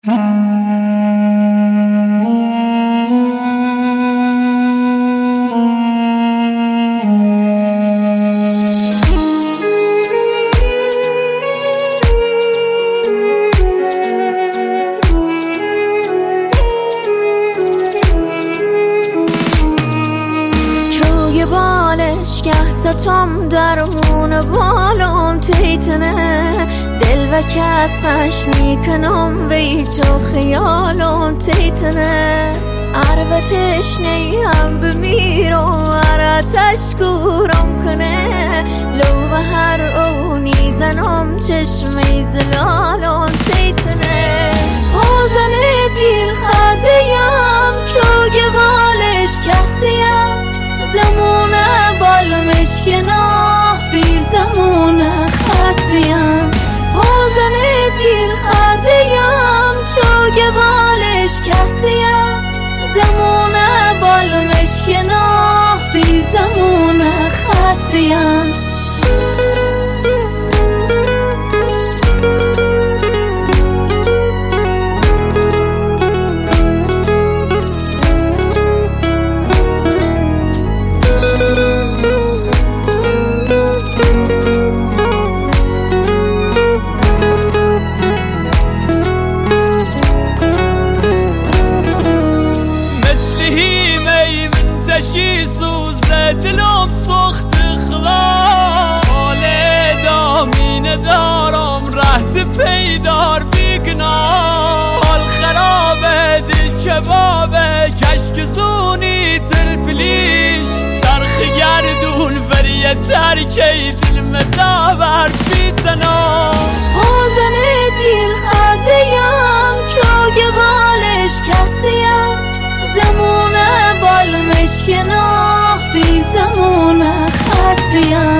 ستم درمون بالام تیتنه دل و کس خشنی کنم ویچ و خیالم تیتنه عرب تشنیم بمیرم عراتش کورم کنه لو به هر اونی زنم چشمی زلالم تیتنه بازنه تیر خدیم چوگ بالش کستیم زمونه بالمش کناه بی زمونه خستیم بازنه تیر خردیم چوگ بالش کستیم زمونه بالمش کناه بی زمونه خستیم شی سوزه دلم سخت خلا حال دامینه دارم رهت پیدار بیگناه حال خرابه دل کبابه کشک زونی تلپلیش سرخ گردون وریه ترکی دلم داور بیتنا بازنه تیر خردیم چوگ بالش کستیم زمونه بالمش کناه بی زمونه خستیم